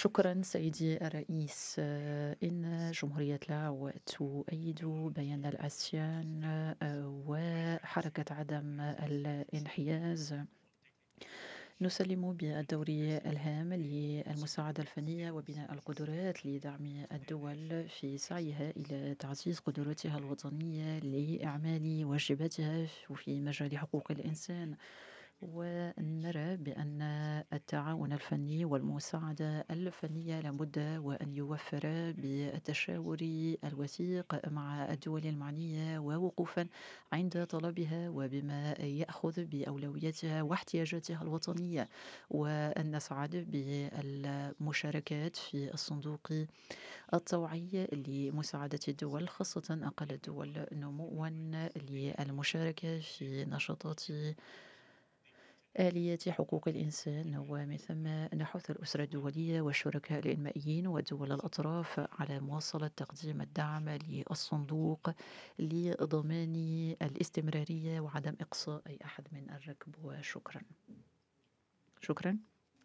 شكرا سيدي الرئيس. إن جمهورية لاو تؤيد بيان الآسيان وحركة عدم الانحياز. نسلم بالدور الهام للمساعدة الفنية وبناء القدرات لدعم الدول في سعيها إلى تعزيز قدراتها الوطنية لإعمال واجباتها في مجال حقوق الإنسان. ونرى بأن التعاون الفني والمساعدة الفنية لابد وأن يوفر بالتشاور الوثيق مع الدول المعنية ووقوفا عند طلبها وبما يأخذ بأولوياتها واحتياجاتها الوطنية، وأن نسعد بالمشاركات في الصندوق الطوعي لمساعدة الدول خاصة أقل الدول نموا للمشاركة في نشاطات آليات حقوق الإنسان. ومن ثم نحث الأسرة الدولية والشركاء الإنمائيين ودول الأطراف على مواصلة تقديم الدعم للصندوق لضمان الاستمرارية وعدم إقصاء أي أحد من الركب. وشكرا. شكرا.